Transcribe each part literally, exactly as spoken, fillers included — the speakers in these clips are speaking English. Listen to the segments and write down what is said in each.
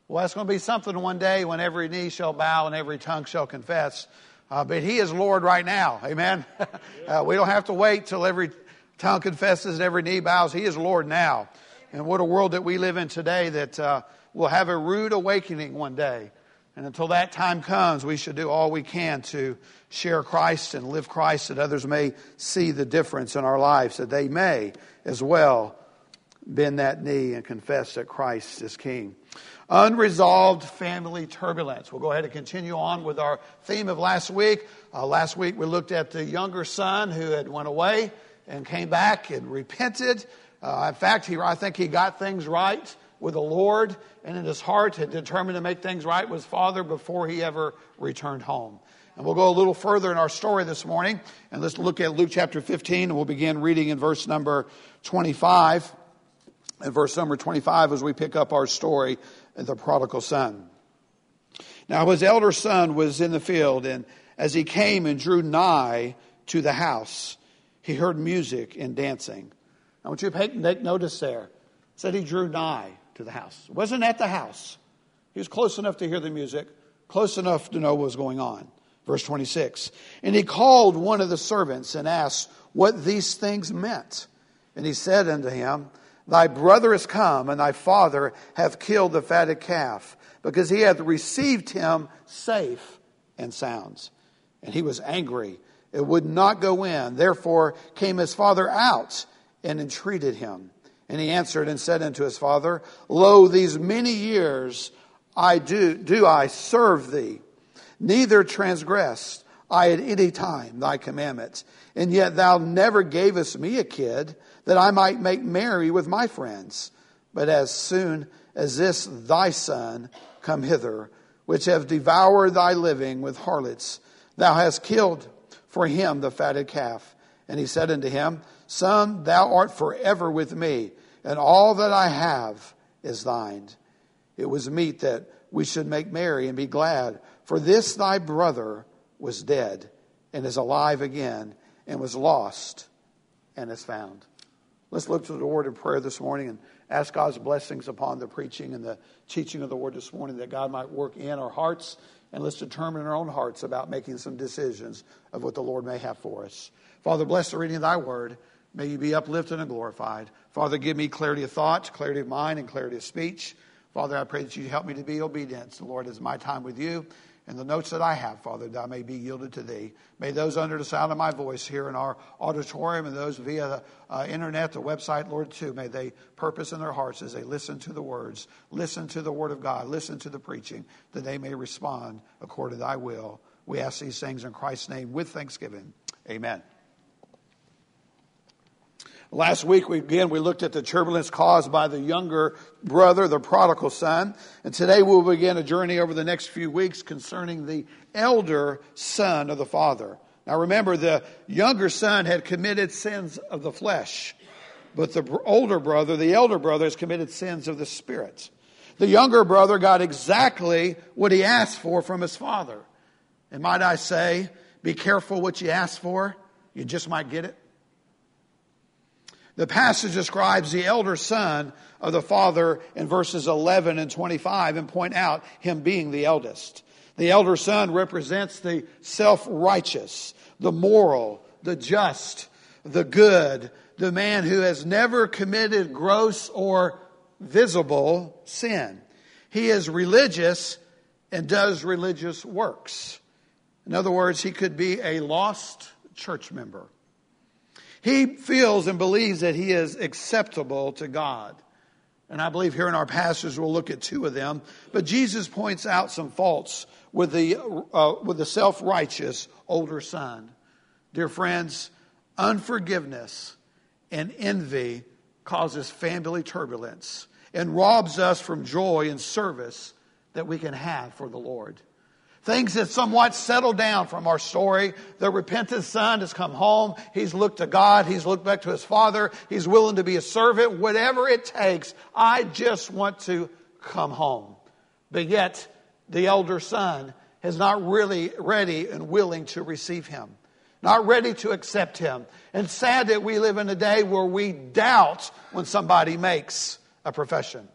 Well, that's going to be something one day when every knee shall bow and every tongue shall confess. Uh, but He is Lord right now. Amen. uh, we don't have to wait till every tongue confesses and every knee bows. He is Lord now. And what a world that we live in today that uh, will have a rude awakening one day. And until that time comes, we should do all we can to share Christ and live Christ, that others may see the difference in our lives, that they may as well bend that knee and confess that Christ is King. Unresolved family turbulence. We'll go ahead and continue on with our theme of last week. Uh, last week we looked at the younger son who had went away and came back and repented. Uh, in fact, he, I think he got things right with the Lord, and in his heart had determined to make things right with his father before he ever returned home. And we'll go a little further in our story this morning, and let's look at Luke chapter fifteen, and we'll begin reading in verse number twenty-five. And verse number twenty-five as we pick up our story of the prodigal son. Now his elder son was in the field, and as he came and drew nigh to the house, he heard music and dancing. I want you to take notice there. It said he drew nigh to the house. It wasn't at the house. He was close enough to hear the music, close enough to know what was going on. Verse twenty-six. And he called one of the servants and asked what these things meant. And he said unto him, Thy brother is come, and thy father hath killed the fatted calf, because he hath received him safe and sound. And he was angry, and would not go in. Therefore came his father out, and entreated him. And he answered and said unto his father, Lo, these many years I do, do I serve thee, neither transgressed I at any time thy commandments. And yet thou never gavest me a kid, that I might make merry with my friends. But as soon as this thy son come hither, which have devoured thy living with harlots, thou hast killed for him the fatted calf. And he said unto him, Son, thou art forever with me, and all that I have is thine. It was meet that we should make merry and be glad, for this thy brother was dead, and is alive again, and was lost, and is found. Let's look to the Word in prayer this morning and ask God's blessings upon the preaching and the teaching of the Word this morning, that God might work in our hearts, and let's determine in our own hearts about making some decisions of what the Lord may have for us. Father, bless the reading of thy Word. May you be uplifted and glorified. Father, give me clarity of thought, clarity of mind, and clarity of speech. Father, I pray that you help me to be obedient. The Lord, is my time with you. And the notes that I have, Father, that I may be yielded to thee. May those under the sound of my voice here in our auditorium and those via the uh, internet, the website, Lord, too, may they purpose in their hearts as they listen to the words, listen to the word of God, listen to the preaching, that they may respond according to thy will. We ask these things in Christ's name with thanksgiving. Amen. Last week, we again, we looked at the turbulence caused by the younger brother, the prodigal son. And today we'll begin a journey over the next few weeks concerning the elder son of the father. Now remember, the younger son had committed sins of the flesh, but the older brother, the elder brother, has committed sins of the spirit. The younger brother got exactly what he asked for from his father. And might I say, be careful what you ask for. You just might get it. The passage describes the elder son of the father in verses eleven and twenty-five and point out him being the eldest. The elder son represents the self-righteous, the moral, the just, the good, the man who has never committed gross or visible sin. He is religious and does religious works. In other words, he could be a lost church member. He feels and believes that he is acceptable to God. And I believe here in our passage we'll look at two of them. But Jesus points out some faults with the uh, with the self-righteous older son. Dear friends, unforgiveness and envy causes family turbulence and robs us from joy and service that we can have for the Lord. Things that somewhat settled down from our story. The repentant son has come home. He's looked to God. He's looked back to his father. He's willing to be a servant. Whatever it takes, I just want to come home. But yet, the elder son is not really ready and willing to receive him. Not ready to accept him. And sad that we live in a day where we doubt when somebody makes a profession.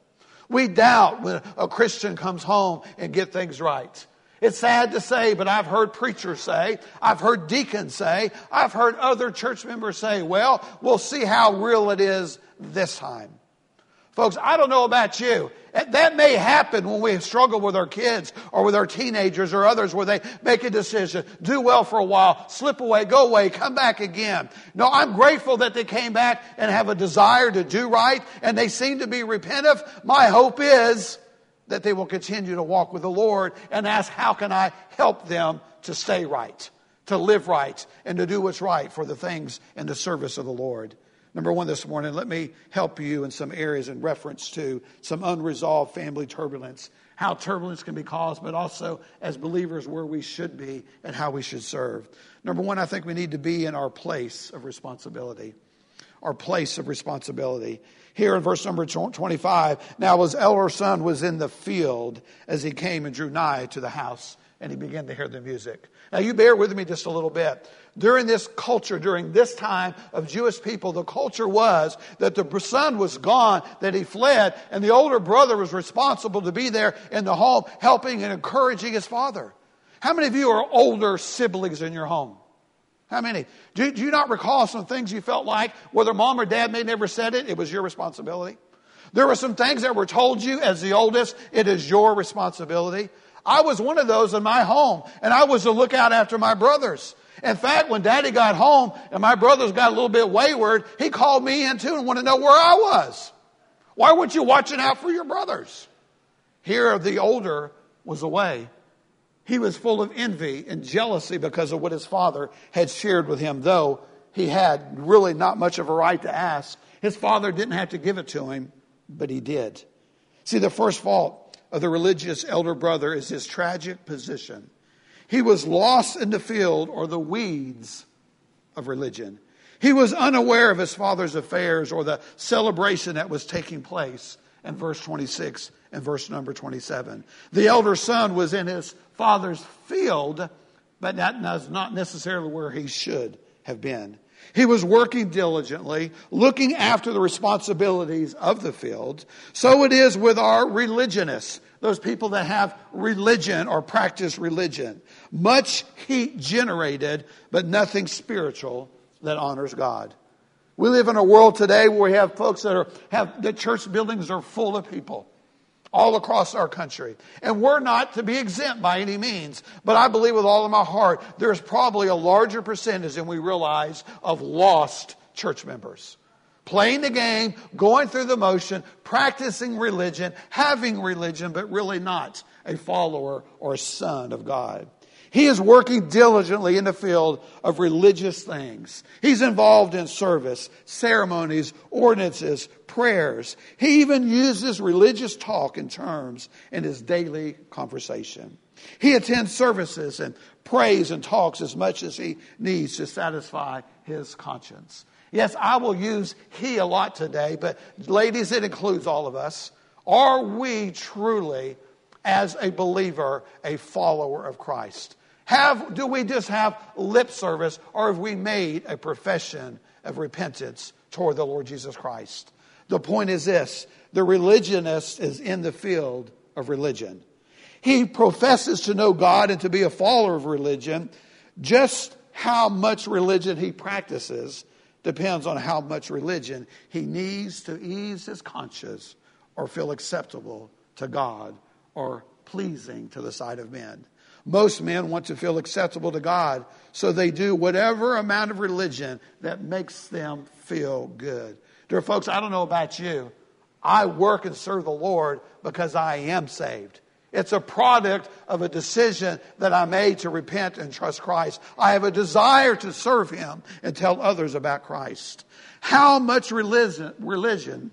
We doubt when a Christian comes home and get things right. It's sad to say, but I've heard preachers say, I've heard deacons say, I've heard other church members say, well, we'll see how real it is this time. Folks, I don't know about you. That may happen when we struggle with our kids or with our teenagers or others where they make a decision, do well for a while, slip away, go away, come back again. No, I'm grateful that they came back and have a desire to do right and they seem to be repentant. My hope is that they will continue to walk with the Lord and ask, how can I help them to stay right, to live right, and to do what's right for the things in the service of the Lord. Number one this morning, let me help you in some areas in reference to some unresolved family turbulence, how turbulence can be caused, but also as believers where we should be and how we should serve. Number one, I think we need to be in our place of responsibility. Our place of responsibility. Here in verse number twenty-five, now his elder son was in the field as he came and drew nigh to the house, and he began to hear the music. Now you bear with me just a little bit. During this culture, during this time of Jewish people, the culture was that the son was gone, that he fled, and the older brother was responsible to be there in the home, helping and encouraging his father. How many of you are older siblings in your home? How many? Do, do you not recall some things you felt like, whether mom or dad may never said it, it was your responsibility? There were some things that were told you as the oldest, it is your responsibility. I was one of those in my home, and I was to look out after my brothers. In fact, when Daddy got home and my brothers got a little bit wayward, he called me in too and wanted to know where I was. Why weren't you watching out for your brothers? Here, the older was away. He was full of envy and jealousy because of what his father had shared with him, though he had really not much of a right to ask. His father didn't have to give it to him, but he did. See, the first fault of the religious elder brother is his tragic position. He was lost in the field or the weeds of religion. He was unaware of his father's affairs or the celebration that was taking place in verse twenty-six and verse number twenty-seven. The elder son was in his father's field, but that was not necessarily where he should have been. He was working diligently, looking after the responsibilities of the field. So it is with our religionists, those people that have religion or practice religion. Much heat generated, but nothing spiritual that honors God. We live in a world today where we have folks that are have the church buildings are full of people all across our country. And we're not to be exempt by any means. But I believe with all of my heart, there's probably a larger percentage than we realize of lost church members. Playing the game, going through the motion, practicing religion, having religion, but really not a follower or a son of God. He is working diligently in the field of religious things. He's involved in service, ceremonies, ordinances, prayers. He even uses religious talk and terms in his daily conversation. He attends services and prays and talks as much as he needs to satisfy his conscience. Yes, I will use he a lot today, but ladies, it includes all of us. Are we truly, as a believer, a follower of Christ? Have, do we just have lip service, or have we made a profession of repentance toward the Lord Jesus Christ? The point is this: the religionist is in the field of religion. He professes to know God and to be a follower of religion. Just how much religion he practices depends on how much religion he needs to ease his conscience or feel acceptable to God or pleasing to the sight of men. Most men want to feel acceptable to God, so they do whatever amount of religion that makes them feel good. Dear folks, I don't know about you. I work and serve the Lord because I am saved. It's a product of a decision that I made to repent and trust Christ. I have a desire to serve Him and tell others about Christ. How much religion, religion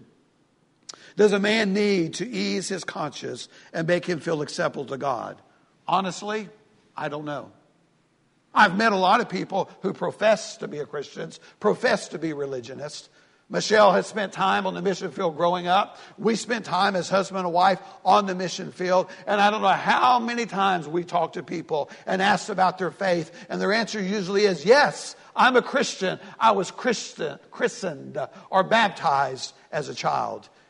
does a man need to ease his conscience and make him feel acceptable to God? Honestly, I don't know. I've met a lot of people who profess to be Christians, profess to be religionists. Michelle has spent time on the mission field growing up. We spent time as husband and wife on the mission field. And I don't know how many times we talked to people and asked about their faith. And their answer usually is, yes, I'm a Christian. I was Christian, christened or baptized as a child.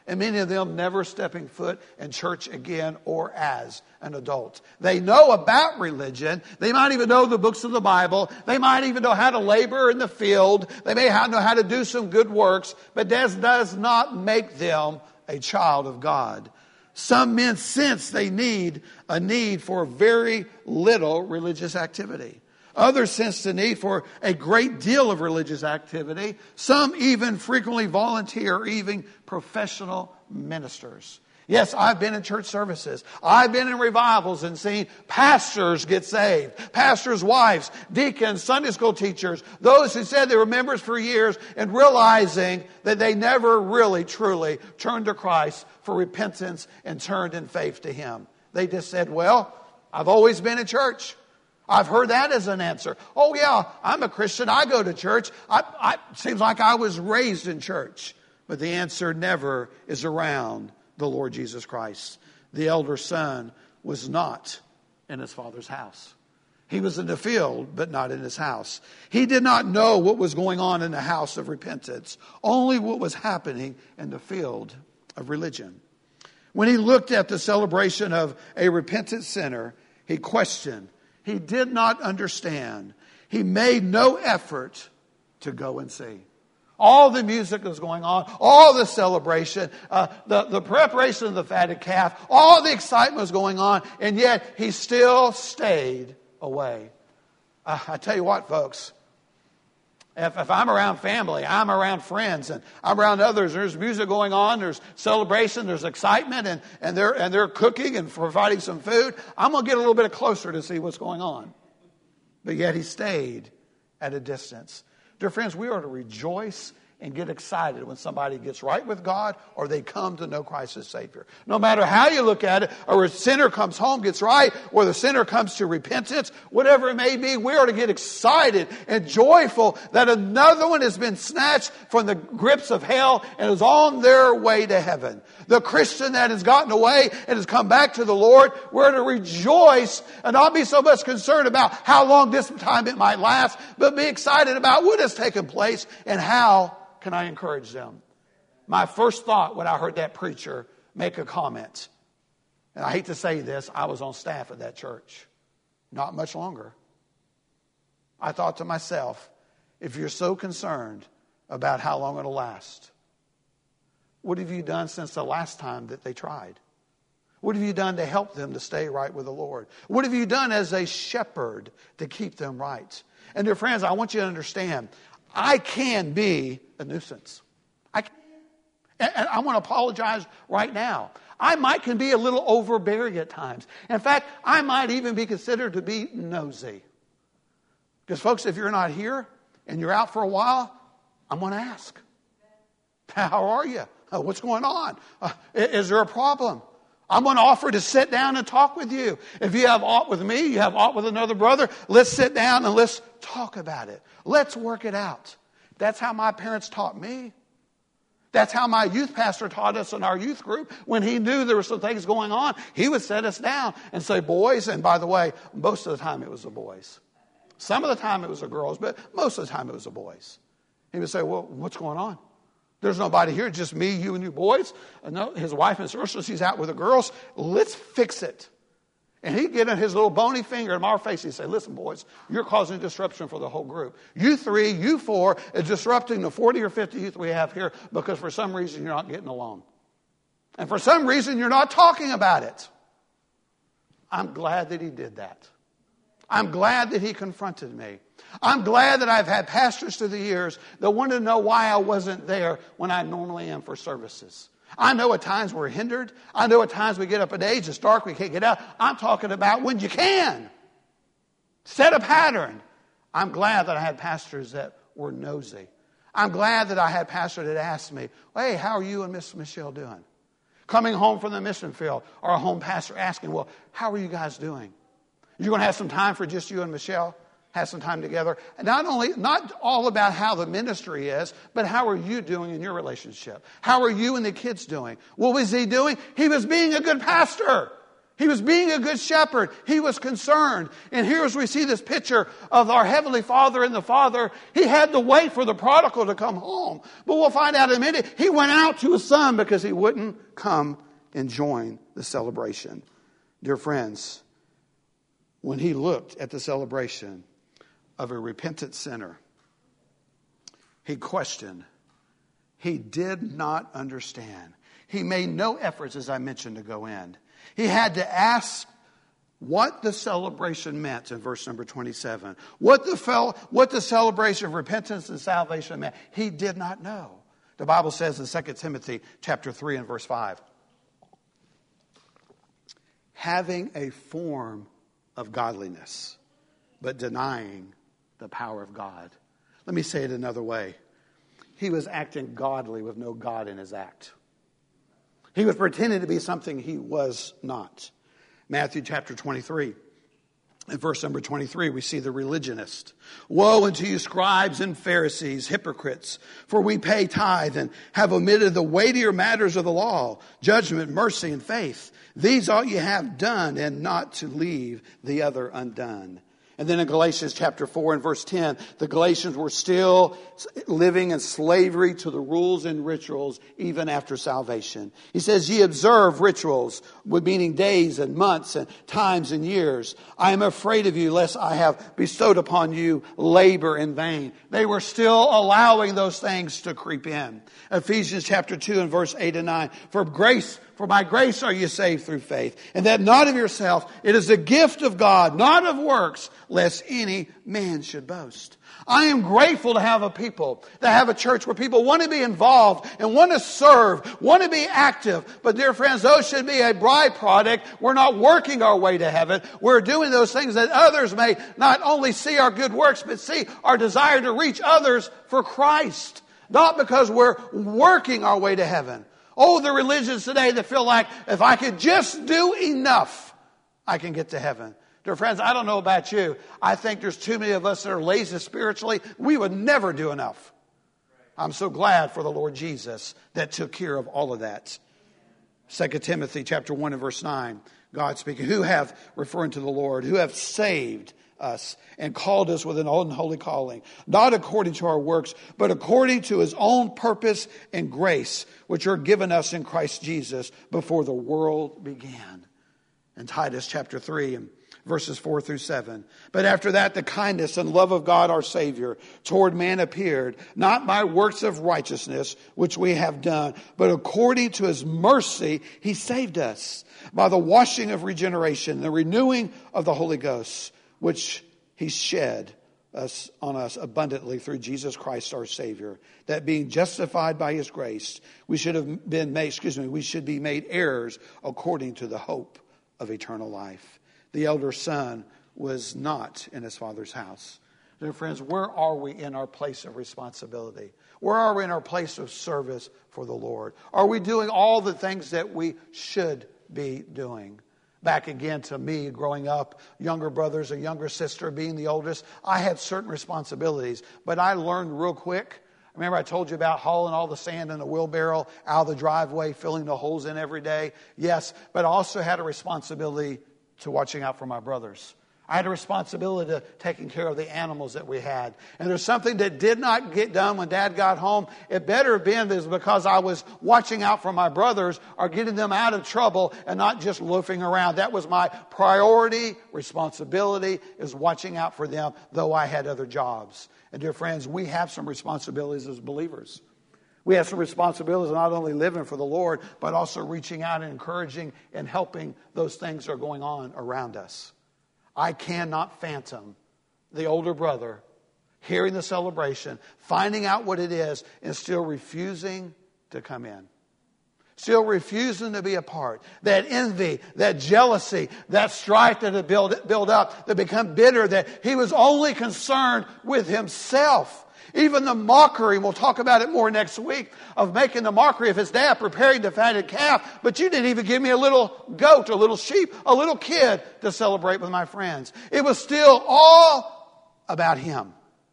and many of them never stepping foot in church again or as an adult. They know about religion. They might even know the books of the Bible. They might even know how to labor in the field. They may know how to do some good works, but that does not make them a child of God. Some men sense they need a need for very little religious activity. Others sense the need for a great deal of religious activity. Some even frequently volunteer, even professional ministers. Yes, I've been in church services. I've been in revivals and seen pastors get saved. Pastors' wives, deacons, Sunday school teachers, those who said they were members for years and realizing that they never really, truly turned to Christ for repentance and turned in faith to Him. They just said, well, I've always been in church. I've heard that as an answer. Oh, yeah, I'm a Christian. I go to church. I, I, it seems like I was raised in church. But the answer never is around the Lord Jesus Christ. The elder son was not in his father's house. He was in the field, but not in his house. He did not know what was going on in the house of repentance, only what was happening in the field of religion. When he looked at the celebration of a repentant sinner, he questioned. He did not understand. He made no effort to go and see. All the music was going on, all the celebration, uh, the, the preparation of the fatted calf, all the excitement was going on, and yet he still stayed away. Uh, I tell you what, folks, if, if I'm around family, I'm around friends, and I'm around others, there's music going on, there's celebration, there's excitement, and, and, they're, and they're cooking and providing some food, I'm going to get a little bit closer to see what's going on. But yet he stayed at a distance. Dear friends, we are to rejoice and get excited when somebody gets right with God or they come to know Christ as Savior. No matter how you look at it, or a sinner comes home, gets right, or the sinner comes to repentance, whatever it may be, we are to get excited and joyful that another one has been snatched from the grips of hell and is on their way to heaven. The Christian that has gotten away and has come back to the Lord, we're to rejoice and not be so much concerned about how long this time it might last, but be excited about what has taken place and how can I encourage them. My first thought when I heard that preacher make a comment, and I hate to say this, I was on staff at that church not much longer. I thought to myself, if you're so concerned about how long it'll last, what have you done since the last time that they tried? What have you done to help them to stay right with the Lord? What have you done as a shepherd to keep them right? And dear friends, I want you to understand, I can be a nuisance. I can. And I want to apologize right now. I might can be a little overbearing at times. In fact, I might even be considered to be nosy. Because folks, if you're not here and you're out for a while, I'm going to ask, how are you? Oh, what's going on? Uh, is there a problem? I'm going to offer to sit down and talk with you. If you have aught with me, you have aught with another brother, let's sit down and let's talk about it. Let's work it out. That's how my parents taught me. That's how my youth pastor taught us in our youth group. When he knew there were some things going on, he would set us down and say, boys, and by the way, most of the time it was the boys. Some of the time it was the girls, but most of the time it was the boys. He would say, well, what's going on? There's nobody here, just me, you, and you boys. And no, his wife, Miss Ursula, she's out with the girls. Let's fix it. And he'd get in his little bony finger in our face. He'd say, listen, boys, you're causing disruption for the whole group. You three, you four, is disrupting the forty or fifty youth we have here because for some reason you're not getting along. And for some reason you're not talking about it. I'm glad that he did that. I'm glad that he confronted me. I'm glad that I've had pastors through the years that wanted to know why I wasn't there when I normally am for services. I know at times we're hindered. I know at times we get up at age, it's dark, we can't get out. I'm talking about when you can. Set a pattern. I'm glad that I had pastors that were nosy. I'm glad that I had pastors that asked me, hey, how are you and Miss Michelle doing? Coming home from the mission field, or a home pastor asking, well, how are you guys doing? You're going to have some time for just you and Michelle? Have some time together. And not only, not all about how the ministry is, but how are you doing in your relationship? How are you and the kids doing? What was he doing? He was being a good pastor. He was being a good shepherd. He was concerned. And here as we see this picture of our Heavenly Father and the Father, He had to wait for the prodigal to come home. But we'll find out in a minute, He went out to His son because he wouldn't come and join the celebration. Dear friends, when He looked at the celebration of a repentant sinner, He questioned. He did not understand. He made no efforts, as I mentioned, to go in. He had to ask what the celebration meant in verse number twenty-seven. What the, fel- what the celebration of repentance and salvation meant. He did not know. The Bible says in Second Timothy chapter three and verse five. Having a form of godliness, but denying the power of God. Let me say it another way. He was acting godly with no God in His act. He was pretending to be something He was not. Matthew chapter twenty-three. In verse number twenty-three, we see the religionist. Woe unto you, scribes and Pharisees, hypocrites, for we pay tithe and have omitted the weightier matters of the law, judgment, mercy, and faith. These ought you have done, and not to leave the other undone. And then in Galatians chapter four and verse ten, the Galatians were still living in slavery to the rules and rituals even after salvation. He says, ye observe rituals, meaning days and months and times and years. I am afraid of you, lest I have bestowed upon you labor in vain. They were still allowing those things to creep in. Ephesians chapter two and verse eight and nine, for grace For by grace are you saved through faith, and that not of yourself. It is a gift of God, not of works, lest any man should boast. I am grateful to have a people, to have a church where people want to be involved and want to serve, want to be active. But dear friends, those should be a byproduct. We're not working our way to heaven. We're doing those things that others may not only see our good works, but see our desire to reach others for Christ. Not because we're working our way to heaven. Oh, the religions today that feel like if I could just do enough, I can get to heaven. Dear friends, I don't know about you. I think there's too many of us that are lazy spiritually. We would never do enough. I'm so glad for the Lord Jesus that took care of all of that. Second Timothy chapter one and verse nine, God speaking, who have, referring to the Lord, who have saved us and called us with an unholy calling, not according to our works, but according to His own purpose and grace, which are given us in Christ Jesus before the world began. In Titus chapter three and verses four through seven. But after that, the kindness and love of God our Savior toward man appeared, not by works of righteousness, which we have done, but according to His mercy, He saved us by the washing of regeneration, the renewing of the Holy Ghost, which He shed us on us abundantly through Jesus Christ our Savior, that being justified by His grace, we should have been made, excuse me, we should be made heirs according to the hope of eternal life. The elder son was not in his father's house. Dear friends, where are we in our place of responsibility? Where are we in our place of service for the Lord? Are we doing all the things that we should be doing? Back again to me growing up, younger brothers, a younger sister, being the oldest, I had certain responsibilities, but I learned real quick. Remember I told you about hauling all the sand in the wheelbarrow out of the driveway, filling the holes in every day? Yes, but I also had a responsibility to watching out for my brothers. I had a responsibility to taking care of the animals that we had. And there's something that did not get done when Dad got home. It better have been because I was watching out for my brothers or getting them out of trouble and not just loafing around. That was my priority, responsibility, is watching out for them, though I had other jobs. And dear friends, we have some responsibilities as believers. We have some responsibilities not only living for the Lord, but also reaching out and encouraging and helping those things that are going on around us. I cannot fathom the older brother hearing the celebration, finding out what it is, and still refusing to come in. Still refusing to be a part. That envy, that jealousy, that strife that had built, built up, that become bitter, that he was only concerned with himself. Even the mockery, we'll talk about it more next week, of making the mockery of his dad preparing the fatted calf. But you didn't even give me a little goat, a little sheep, a little kid to celebrate with my friends. It was still all about him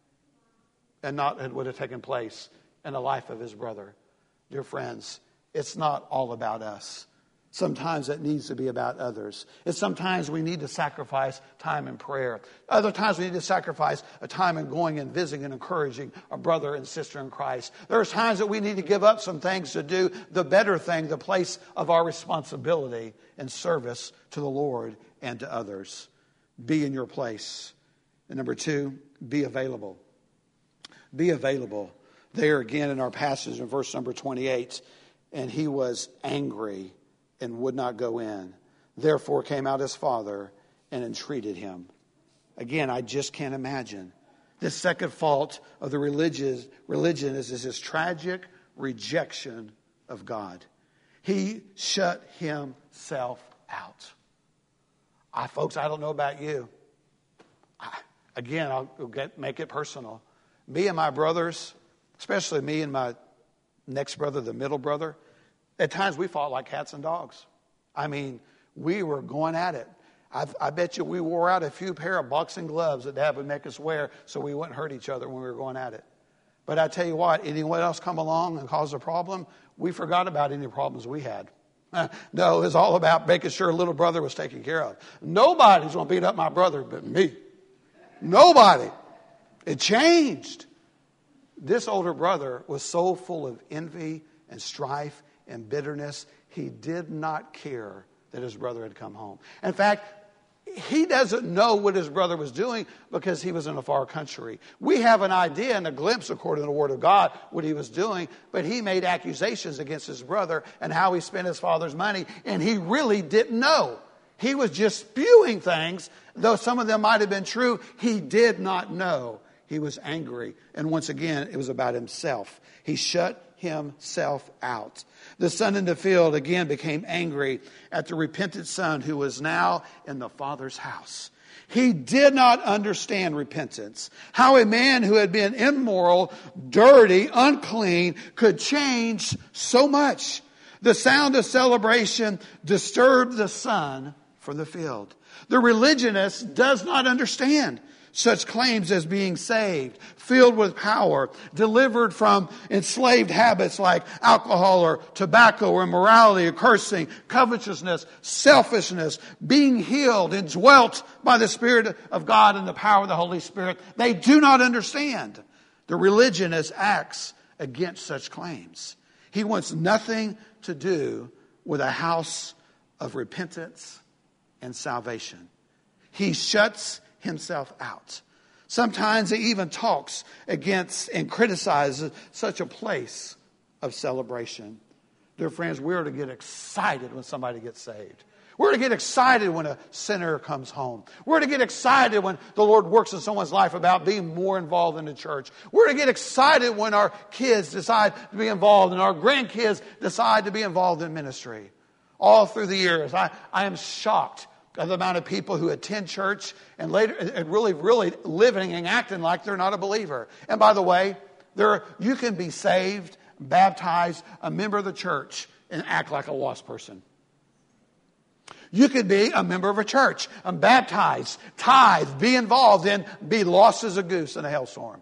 and not what would have taken place in the life of his brother. Dear friends, it's not all about us. Sometimes it needs to be about others. And sometimes we need to sacrifice time in prayer. Other times we need to sacrifice a time in going and visiting and encouraging a brother and sister in Christ. There are times that we need to give up some things to do the better thing, the place of our responsibility and service to the Lord and to others. Be in your place. And number two, be available. Be available. There again in our passage in verse number twenty-eight, and he was angry and would not go in. Therefore came out his father and entreated him. Again, I just can't imagine. This second fault of the religious, religion is, is his tragic rejection of God. He shut himself out. I, folks, I don't know about you. I, again, I'll get, make it personal. Me and my brothers, especially me and my next brother, the middle brother, at times we fought like cats and dogs. I mean, we were going at it. I, I bet you we wore out a few pair of boxing gloves that Dad would make us wear so we wouldn't hurt each other when we were going at it. But I tell you what, anyone else come along and cause a problem, we forgot about any problems we had. No, it was all about making sure little brother was taken care of. Nobody's going to beat up my brother but me. Nobody. It changed. This older brother was so full of envy and strife and bitterness, he did not care that his brother had come home. In fact, he doesn't know what his brother was doing because he was in a far country. We have an idea and a glimpse, according to the Word of God, what he was doing, but he made accusations against his brother and how he spent his father's money, and he really didn't know. He was just spewing things, though some of them might have been true. He did not know. He was angry, and once again, it was about himself. He shut himself out. The son in the field again became angry at the repentant son who was now in the father's house. He did not understand repentance. How a man who had been immoral, dirty, unclean could change so much. The sound of celebration disturbed the son from the field. The religionist does not understand such claims as being saved, filled with power, delivered from enslaved habits like alcohol or tobacco or immorality or cursing, covetousness, selfishness, being healed and dwelt by the Spirit of God and the power of the Holy Spirit. They do not understand. The religionist acts against such claims. He wants nothing to do with a house of repentance and salvation. He shuts himself out. Sometimes he even talks against and criticizes such a place of celebration. Dear friends, we are to get excited when somebody gets saved. We're to get excited when a sinner comes home. We're to get excited when the Lord works in someone's life about being more involved in the church. We're to get excited when our kids decide to be involved and our grandkids decide to be involved in ministry. All through the years, I, I am shocked of the amount of people who attend church and later and really, really living and acting like they're not a believer. And by the way, there you can be saved, baptized, a member of the church, and act like a lost person. You could be a member of a church, and baptized, tithe, be involved, and be lost as a goose in a hailstorm.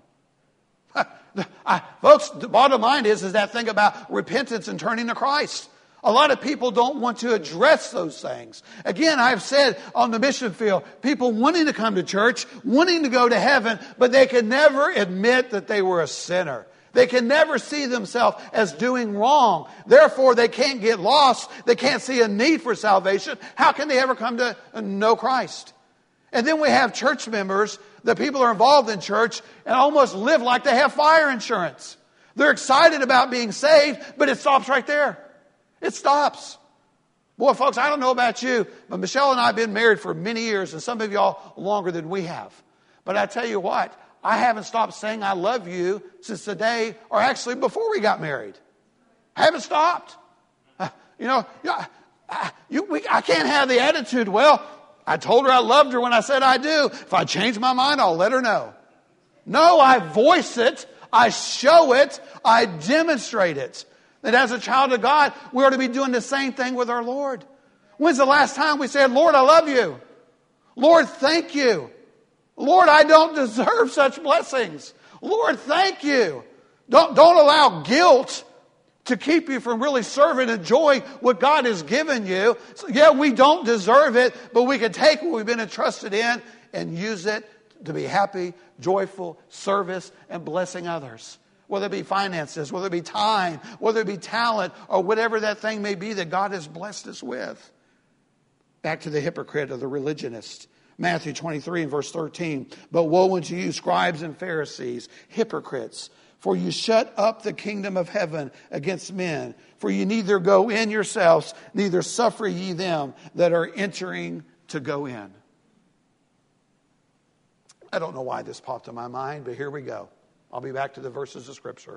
I, folks, the bottom line is, is that thing about repentance and turning to Christ. A lot of people don't want to address those things. Again, I've said on the mission field, people wanting to come to church, wanting to go to heaven, but they can never admit that they were a sinner. They can never see themselves as doing wrong. Therefore, they can't get lost. They can't see a need for salvation. How can they ever come to know Christ? And then we have church members, the people are involved in church, and almost live like they have fire insurance. They're excited about being saved, but it stops right there. It stops. Boy, folks, I don't know about you, but Michelle and I have been married for many years, and some of y'all longer than we have. But I tell you what, I haven't stopped saying I love you since the day, or actually before we got married. I haven't stopped. Uh, you know, I, you, we, I can't have the attitude, well, I told her I loved her when I said I do. If I change my mind, I'll let her know. No, I voice it. I show it. I demonstrate it. That as a child of God, we ought to be doing the same thing with our Lord. When's the last time we said, Lord, I love you. Lord, thank you. Lord, I don't deserve such blessings. Lord, thank you. Don't, don't allow guilt to keep you from really serving and enjoying what God has given you. So, yeah, we don't deserve it, but we can take what we've been entrusted in and use it to be happy, joyful, service, and blessing others. Whether it be finances, whether it be time, whether it be talent, or whatever that thing may be that God has blessed us with. Back to the hypocrite or the religionist. Matthew twenty-three and verse thirteen. But woe unto you, scribes and Pharisees, hypocrites! For you shut up the kingdom of heaven against men. For you neither go in yourselves, neither suffer ye them that are entering to go in. I don't know why this popped in my mind, but here we go. I'll be back to the verses of Scripture.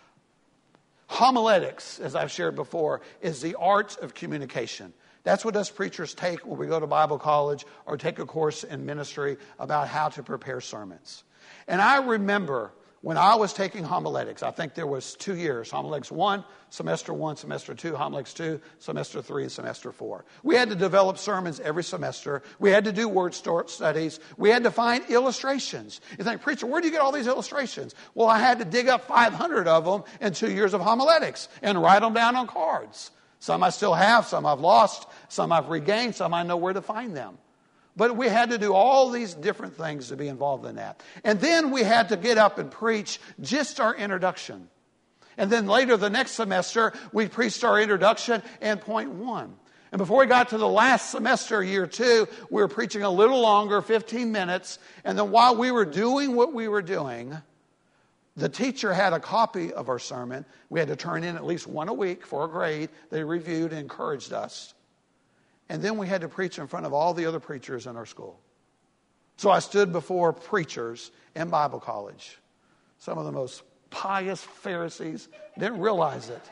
Homiletics, as I've shared before, is the art of communication. That's what us preachers take when we go to Bible college or take a course in ministry about how to prepare sermons. And I remember when I was taking homiletics, I think there was two years, homiletics one, semester one, semester two, homiletics two, semester three, and semester four. We had to develop sermons every semester. We had to do word studies. We had to find illustrations. You think, preacher, where do you get all these illustrations? Well, I had to dig up five hundred of them in two years of homiletics and write them down on cards. Some I still have, some I've lost, some I've regained, some I know where to find them. But we had to do all these different things to be involved in that. And then we had to get up and preach just our introduction. And then later the next semester, we preached our introduction and point one. And before we got to the last semester, year two, we were preaching a little longer, fifteen minutes. And then while we were doing what we were doing, the teacher had a copy of our sermon. We had to turn in at least one a week for a grade. They reviewed and encouraged us. And then we had to preach in front of all the other preachers in our school. So I stood before preachers in Bible college. Some of the most pious Pharisees. Didn't realize it.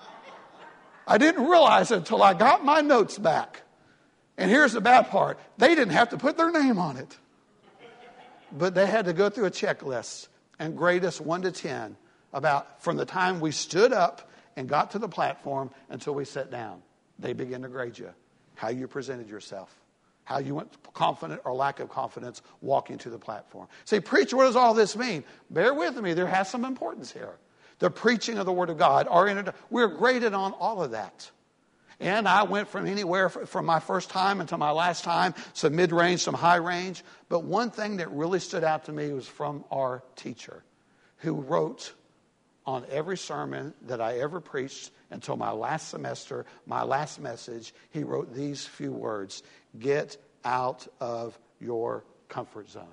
I didn't realize it until I got my notes back. And here's the bad part. They didn't have to put their name on it. But they had to go through a checklist and grade us one to ten about from the time we stood up and got to the platform until we sat down. They begin to grade you. How you presented yourself. How you went confident or lack of confidence walking to the platform. Say, preacher, what does all this mean? Bear with me. There has some importance here. The preaching of the Word of God. Our, we're graded on all of that. And I went from anywhere from my first time until my last time, some mid-range, some high range. But one thing that really stood out to me was from our teacher, who wrote on every sermon that I ever preached until my last semester, my last message, he wrote these few words: get out of your comfort zone.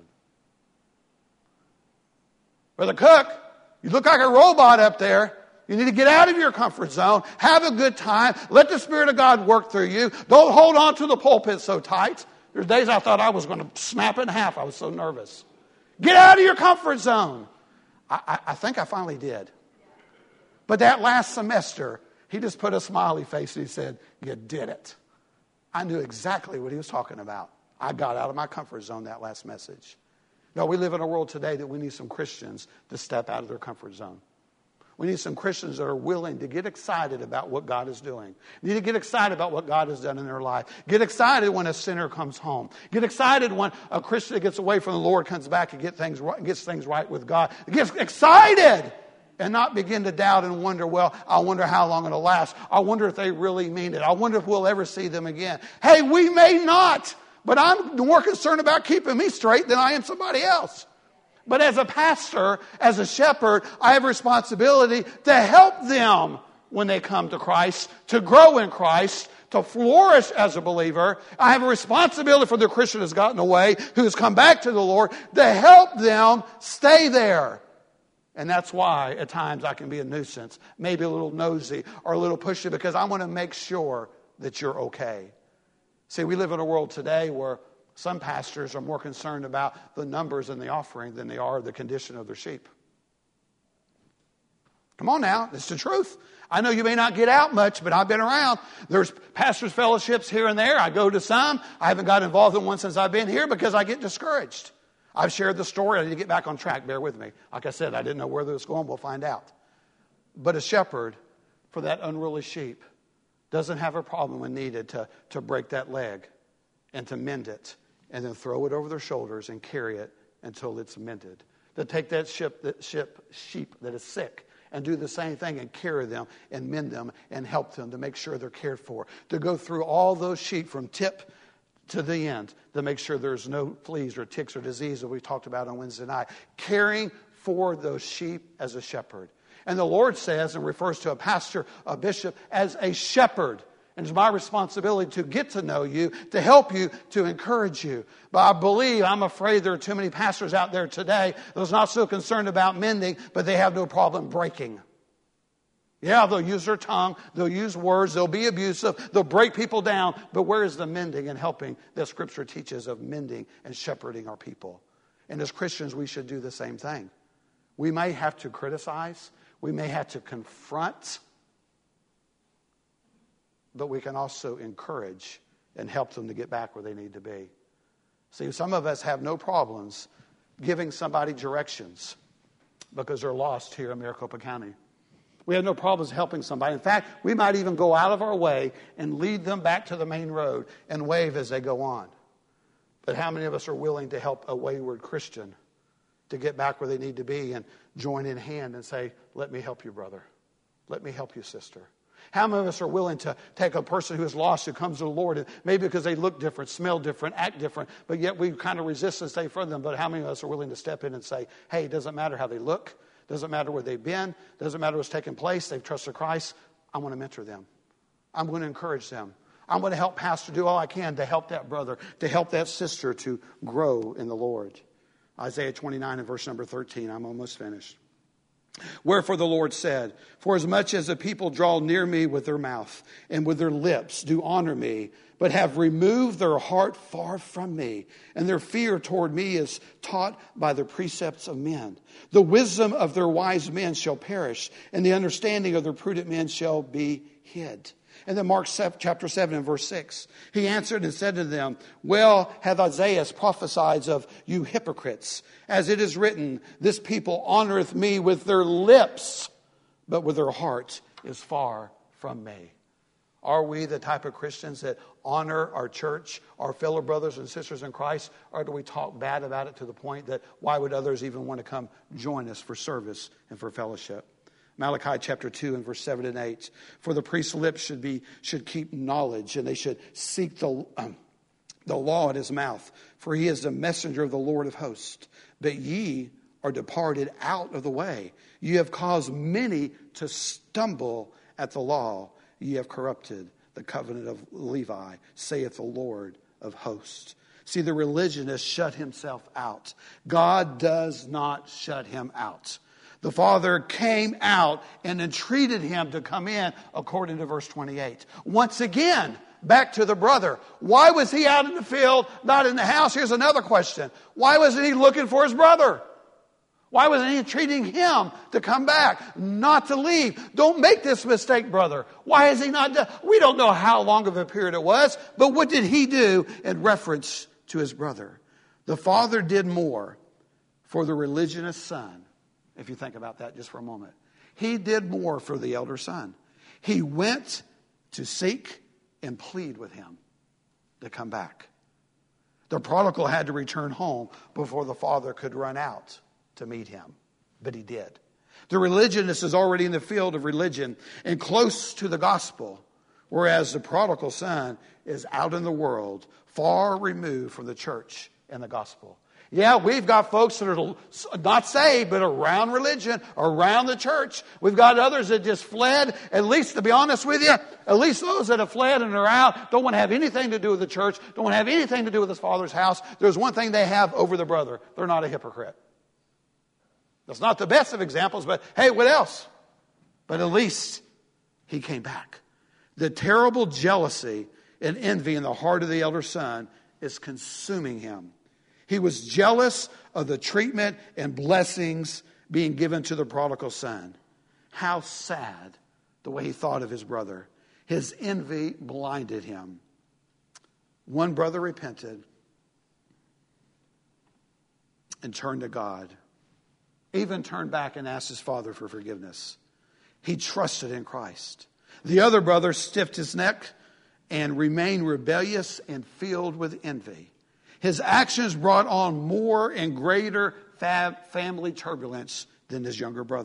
Brother Cook, you look like a robot up there. You need to get out of your comfort zone. Have a good time. Let the Spirit of God work through you. Don't hold on to the pulpit so tight. There's days I thought I was going to snap it in half. I was so nervous. Get out of your comfort zone. I, I, I think I finally did. But that last semester, he just put a smiley face and he said, you did it. I knew exactly what he was talking about. I got out of my comfort zone that last message. No, we live in a world today that we need some Christians to step out of their comfort zone. We need some Christians that are willing to get excited about what God is doing. We need to get excited about what God has done in their life. Get excited when a sinner comes home. Get excited when a Christian that gets away from the Lord comes back and get things right, gets things right with God. Get excited and not begin to doubt and wonder, well, I wonder how long it'll last. I wonder if they really mean it. I wonder if we'll ever see them again. Hey, we may not, but I'm more concerned about keeping me straight than I am somebody else. But as a pastor, as a shepherd, I have a responsibility to help them when they come to Christ, to grow in Christ, to flourish as a believer. I have a responsibility for the Christian who's gotten away, who's come back to the Lord, to help them stay there. And that's why at times I can be a nuisance, maybe a little nosy or a little pushy, because I want to make sure that you're okay. See, we live in a world today where some pastors are more concerned about the numbers and the offering than they are the condition of their sheep. Come on now, it's the truth. I know you may not get out much, but I've been around. There's pastors' fellowships here and there. I go to some. I haven't got involved in one since I've been here because I get discouraged. I've shared the story. I need to get back on track. Bear with me. Like I said, I didn't know where this was going. We'll find out. But a shepherd for that unruly sheep doesn't have a problem when needed to, to break that leg and to mend it and then throw it over their shoulders and carry it until it's mended. To take that ship, that ship, sheep that is sick and do the same thing and carry them and mend them and help them to make sure they're cared for. To go through all those sheep from tip to the end to make sure there's no fleas or ticks or disease that we talked about on Wednesday night. Caring for those sheep as a shepherd. And the Lord says and refers to a pastor, a bishop, as a shepherd. And it's my responsibility to get to know you, to help you, to encourage you. But I believe, I'm afraid there are too many pastors out there today that's not so concerned about mending, but they have no problem breaking. Yeah, they'll use their tongue, they'll use words, they'll be abusive, they'll break people down. But where is the mending and helping that Scripture teaches of mending and shepherding our people? And as Christians, we should do the same thing. We may have to criticize, we may have to confront, but we can also encourage and help them to get back where they need to be. See, some of us have no problems giving somebody directions because they're lost here in Maricopa County. We have no problems helping somebody. In fact, we might even go out of our way and lead them back to the main road and wave as they go on. But how many of us are willing to help a wayward Christian to get back where they need to be and join in hand and say, let me help you, brother. Let me help you, sister. How many of us are willing to take a person who is lost, who comes to the Lord, and maybe because they look different, smell different, act different, but yet we kind of resist and stay from them. But how many of us are willing to step in and say, hey, it doesn't matter how they look, doesn't matter where they've been, doesn't matter what's taken place, they've trusted Christ, I want to mentor them. I'm going to encourage them. I'm going to help Pastor do all I can to help that brother, to help that sister to grow in the Lord. Isaiah twenty-nine and verse number thirteen, I'm almost finished. Wherefore the Lord said, for as much as the people draw near me with their mouth and with their lips do honor me, but have removed their heart far from me, and their fear toward me is taught by the precepts of men. The wisdom of their wise men shall perish, and the understanding of their prudent men shall be hid. And then Mark chapter seven and verse six. He answered and said to them, well hath Isaiah prophesied of you hypocrites, as it is written, this people honoreth me with their lips, but with their heart is far from me. Are we the type of Christians that honor our church, our fellow brothers and sisters in Christ, or do we talk bad about it to the point that why would others even want to come join us for service and for fellowship? Malachi chapter two and verse seven and eight. For the priest's lips should be should keep knowledge, and they should seek the, um, the law at his mouth. For he is the messenger of the Lord of hosts. But ye are departed out of the way. You have caused many to stumble at the law. Ye have corrupted the covenant of Levi, saith the Lord of hosts. See, the religionist shut himself out. God does not shut him out. The Father came out and entreated him to come in, according to verse twenty-eight. Once again, back to the brother. Why was he out in the field, not in the house? Here's another question. Why wasn't he looking for his brother? Why wasn't he entreating him to come back, not to leave? Don't make this mistake, brother. Why has he not done? We don't know how long of a period it was, but what did he do in reference to his brother? The father did more for the religionist son. If you think about that just for a moment. He did more for the elder son. He went to seek and plead with him to come back. The prodigal had to return home before the father could run out to meet him. But he did. The religionist is already in the field of religion and close to the gospel, whereas the prodigal son is out in the world, far removed from the church and the gospel. Yeah, we've got folks that are not saved, but around religion, around the church. We've got others that just fled. At least, to be honest with you, at least those that have fled and are out don't want to have anything to do with the church, don't want to have anything to do with his father's house. There's one thing they have over the brother. They're not a hypocrite. That's not the best of examples, but hey, what else? But at least he came back. The terrible jealousy and envy in the heart of the elder son is consuming him. He was jealous of the treatment and blessings being given to the prodigal son. How sad the way he thought of his brother. His envy blinded him. One brother repented and turned to God. Even turned back and asked his father for forgiveness. He trusted in Christ. The other brother stiffed his neck and remained rebellious and filled with envy. His actions brought on more and greater family turbulence than his younger brother.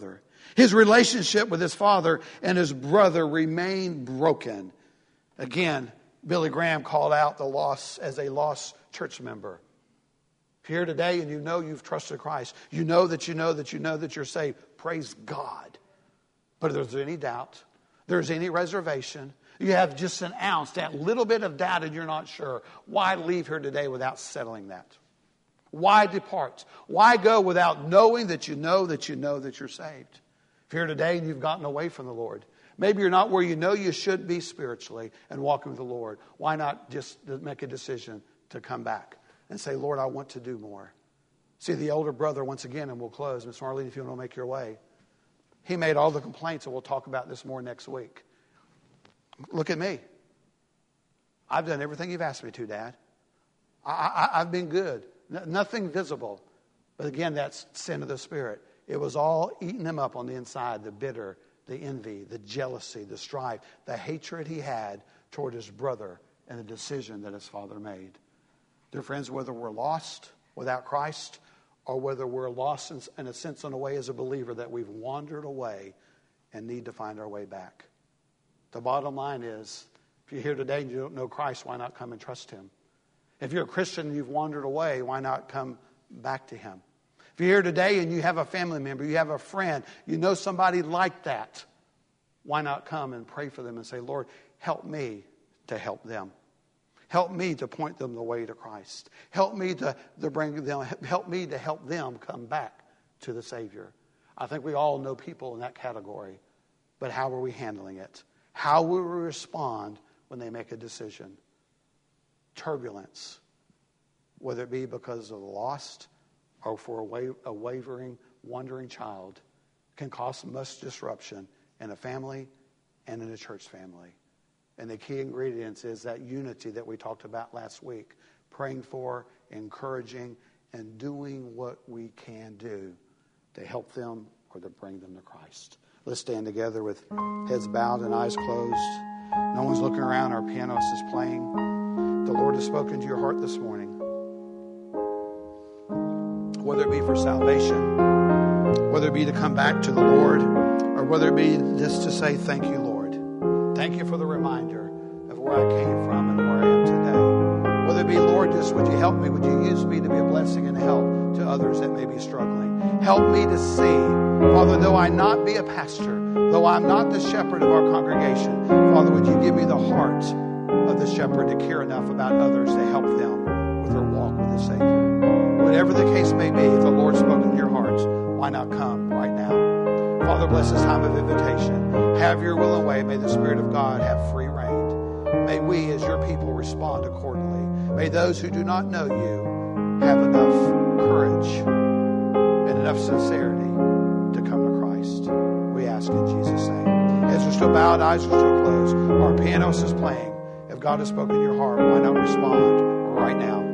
His relationship with his father and his brother remained broken. Again, Billy Graham called out the loss as a lost church member. If you're here today and you know you've trusted Christ, you know that you know that you know that you're saved, praise God. But if there's any doubt, there's any reservation, you have just an ounce, that little bit of doubt and you're not sure, why leave here today without settling that? Why depart? Why go without knowing that you know that you know that you're saved? If you're here today and you've gotten away from the Lord, maybe you're not where you know you should be spiritually and walking with the Lord, why not just make a decision to come back and say, Lord, I want to do more? See, the older brother, once again, and we'll close. Miss Marlene, if you want to make your way. He made all the complaints, and we'll talk about this more next week. Look at me. I've done everything you've asked me to, Dad. I, I, I've been good. N- nothing visible. But again, that's sin of the Spirit. It was all eating him up on the inside, the bitter, the envy, the jealousy, the strife, the hatred he had toward his brother and the decision that his father made. Dear friends, whether we're lost without Christ or whether we're lost in, in a sense, in a way as a believer that we've wandered away and need to find our way back. The bottom line is, if you're here today and you don't know Christ, why not come and trust him? If you're a Christian and you've wandered away, why not come back to him? If you're here today and you have a family member, you have a friend, you know somebody like that, why not come and pray for them and say, Lord, help me to help them. Help me to point them the way to Christ. Help me to, to bring them, help me to help them come back to the Savior. I think we all know people in that category, but how are we handling it? How will we respond when they make a decision? Turbulence, whether it be because of the lost or for a, wa- a wavering, wandering child, can cause much disruption in a family and in a church family. And the key ingredients is that unity that we talked about last week. Praying for, encouraging, and doing what we can do to help them or to bring them to Christ. Let's stand together with heads bowed and eyes closed. No one's looking around. Our pianist is playing. The Lord has spoken to your heart this morning. Whether it be for salvation, whether it be to come back to the Lord, or whether it be just to say, thank you, Lord. Thank you for the reminder of where I came from and where I am today. Whether it be, Lord, just would you help me? Would you use me to be a blessing and help to others that may be struggling? Help me to see, Father, though I not be a pastor, though I'm not the shepherd of our congregation, Father, would you give me the heart of the shepherd to care enough about others to help them with their walk with the Savior? Whatever the case may be, if the Lord's spoken to your hearts, why not come right now? Father, bless this time of invitation. Have your will and way. May the Spirit of God have free reign. May we, as your people, respond accordingly. May those who do not know you have enough courage and enough sincerity to come to Christ. We ask in Jesus' name. As we're still bowed, eyes are still closed, our pianist is playing. If God has spoken to your heart, why not respond right now?